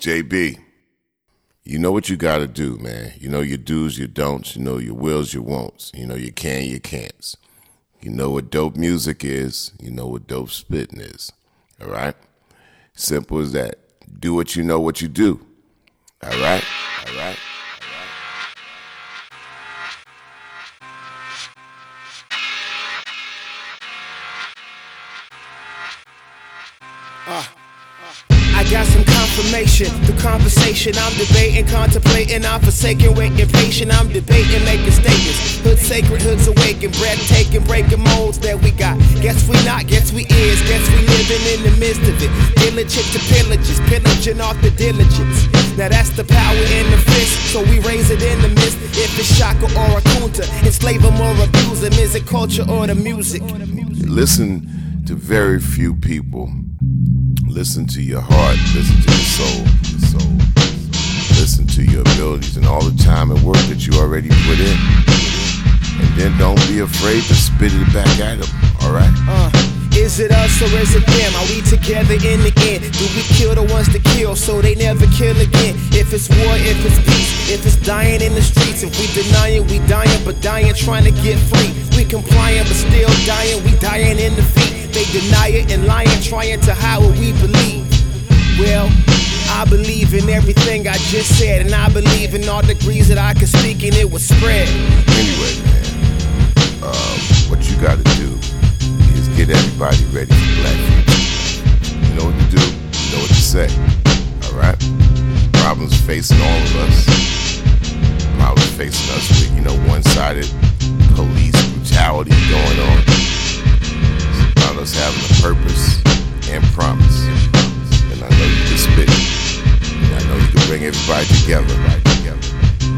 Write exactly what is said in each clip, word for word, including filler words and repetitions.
J B, you know what you gotta do, man. You know your do's, your don'ts. You know your wills, your won'ts. You know your can, your can'ts. You know what dope music is. You know what dope spitting is. All right? Simple as that. Do what you know what you do. All right? All right? Uh, I got some confirmation through conversation. I'm debating, contemplating, I'm forsaken, waiting patient. I'm debating, making statements. Hood sacred, hoods awakened, breathtaking, breaking molds that we got. Guess we not, guess we is, guess we living in the midst of it. Diligent to pillages, pillaging off the diligence. Now that's the power in the fist, so we raise it in the midst. If it's Shaka or a Kunta, enslave them or abuse them. Is it culture or the music? Listen to very few people. Listen to your heart, listen to your soul, your soul. Listen to your abilities and all the time and work that you already put in. And then don't be afraid to spit it back at them, alright? Uh, is it us or is it them? Are we together in the end? Do we kill the ones that kill so they never kill again? If it's war, if it's peace, if it's dying in the streets. If we denying, we dying, but dying trying to get free. We complying, but still dying, we dying in the feet. They deny it and lying, trying to hide what we believe. Well, I believe in everything I just said, and I believe in all degrees that I can speak and it will spread. Anyway, man, uh, what you gotta do is get everybody ready for Black Future. You know what to do, you know what to say, alright? Problems facing all of us. Problems facing us with, you know, one-sided police brutality going on. About us having a purpose and promise. And I know you can spit it. And I know you can bring everybody together, right together.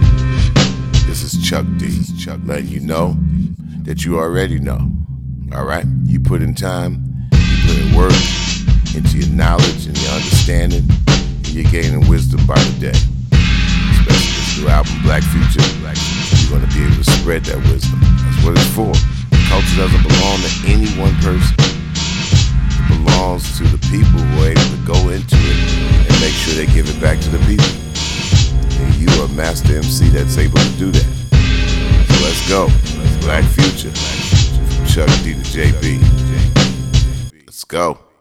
This is Chuck D. Chuck letting you know that you already know. Alright? You put in time, you put in work into your knowledge and your understanding, and you're gaining wisdom by the day. Especially this new album, Black Future. Black Future. You're gonna be able to spread that wisdom. That's what it's for. Culture doesn't belong to any one person. It belongs to the people who are able to go into it and make sure they give it back to the people. And you are a master M C that's able to do that. So let's go. Black Future. From Chuck D to J B. Let's go.